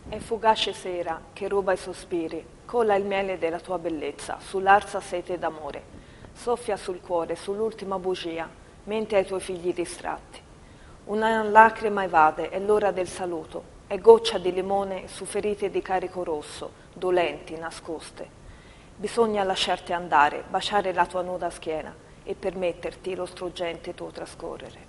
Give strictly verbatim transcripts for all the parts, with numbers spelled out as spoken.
È fugace sera che ruba i sospiri, cola il miele della tua bellezza sull'arsa sete d'amore, soffia sul cuore, sull'ultima bugia, mente ai tuoi figli distratti. Una lacrima evade, è l'ora del saluto, è goccia di limone su ferite di carico rosso, dolenti, nascoste. Bisogna lasciarti andare, baciare la tua nuda schiena e permetterti lo struggente tuo trascorrere.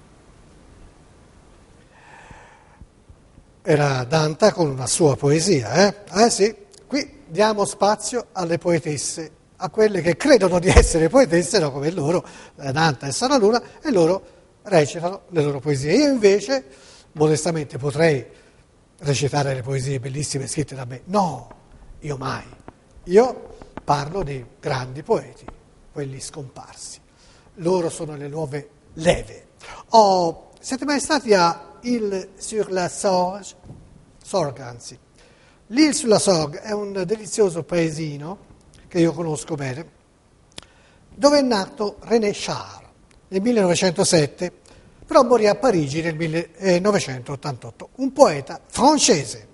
Era Dante con una sua poesia, eh? Eh sì, qui diamo spazio alle poetesse, a quelle che credono di essere poetesse, no, come loro, Dante e Sara Luna, e loro recitano le loro poesie. Io invece, modestamente, potrei recitare le poesie bellissime scritte da me. No, io mai. Io parlo di grandi poeti, quelli scomparsi. Loro sono le nuove leve. Oh, siete mai stati a Île sur la Sorgue, Sorgue anzi. L'Île sur la Sorgue è un delizioso paesino che io conosco bene, dove è nato René Char nel millenovecentosette, però morì a Parigi nel millenovecentottantotto, un poeta francese.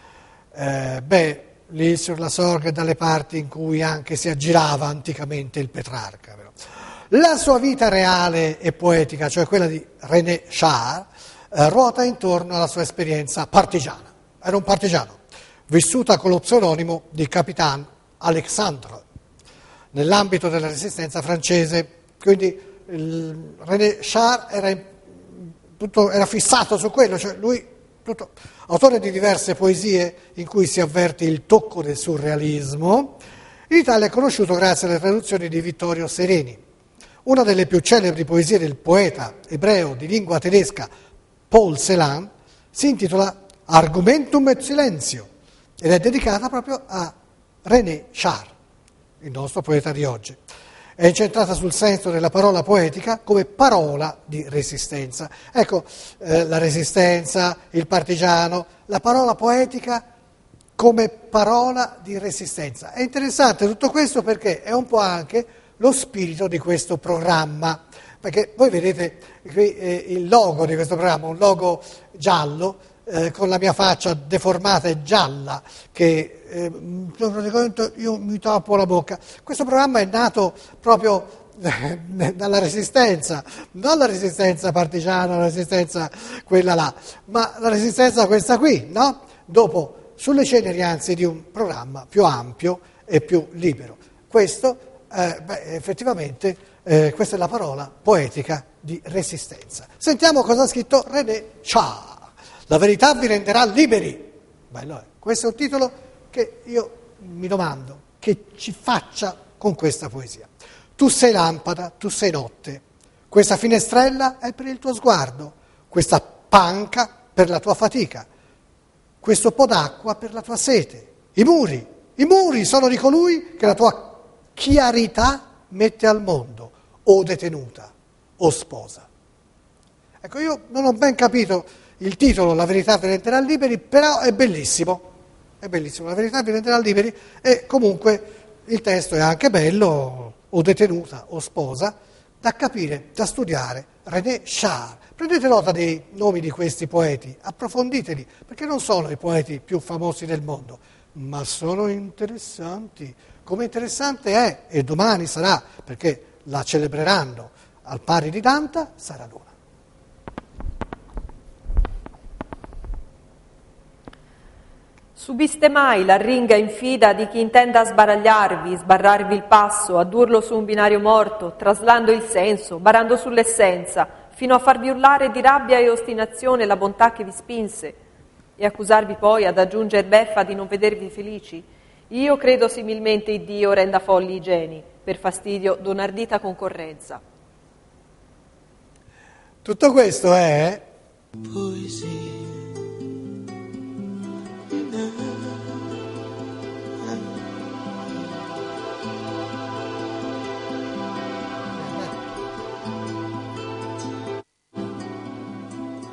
Eh, beh, l'Île sur la Sorgue è dalle parti in cui anche si aggirava anticamente il Petrarca. Però. La sua vita reale e poetica, cioè quella di René Char, Eh, ruota intorno alla sua esperienza partigiana. Era un partigiano, vissuta con lo pseudonimo di Capitan Alexandre, nell'ambito della resistenza francese. Quindi il René Char era, tutto, era fissato su quello, cioè lui, tutto, autore di diverse poesie in cui si avverte il tocco del surrealismo. In Italia è conosciuto grazie alle traduzioni di Vittorio Sereni. Una delle più celebri poesie del poeta ebreo di lingua tedesca Paul Celan si intitola Argumentum et Silenzio ed è dedicata proprio a René Char, il nostro poeta di oggi. È incentrata sul senso della parola poetica come parola di resistenza. Ecco, eh, la resistenza, il partigiano, la parola poetica come parola di resistenza. È interessante tutto questo perché è un po' anche lo spirito di questo programma. Perché voi vedete qui eh, il logo di questo programma, un logo giallo, eh, con la mia faccia deformata e gialla, che eh, praticamente io mi tappo la bocca. Questo programma è nato proprio eh, dalla resistenza, non la resistenza partigiana, la resistenza quella là, ma la resistenza questa qui, no? Dopo, sulle ceneri anzi di un programma più ampio e più libero. Questo, eh, beh, effettivamente... Eh, questa è la parola poetica di resistenza. Sentiamo cosa ha scritto René Char. La verità vi renderà liberi. Bello, eh? Questo è un titolo che io mi domando che ci faccia con questa poesia. Tu sei lampada, tu sei notte. Questa finestrella è per il tuo sguardo. Questa panca per la tua fatica. Questo po' d'acqua per la tua sete. I muri, i muri sono di colui che la tua chiarità mette al mondo. O detenuta, o sposa. Ecco, io non ho ben capito il titolo, La verità vi renderà liberi, però è bellissimo, è bellissimo, La verità vi renderà liberi, e comunque il testo è anche bello, o detenuta, o sposa, da capire, da studiare. René Char, prendete nota dei nomi di questi poeti, approfonditeli, perché non sono i poeti più famosi del mondo, ma sono interessanti, come interessante è, e domani sarà, perché la celebreranno al pari di Dante, Sara Luna. Subiste mai l'arringa infida di chi intenda sbaragliarvi, sbarrarvi il passo, addurlo su un binario morto, traslando il senso, barando sull'essenza, fino a farvi urlare di rabbia e ostinazione la bontà che vi spinse, e accusarvi poi ad aggiunger beffa di non vedervi felici? Io credo similmente Iddio renda folli i geni, per fastidio d'un'ardita concorrenza. Tutto questo è poesia.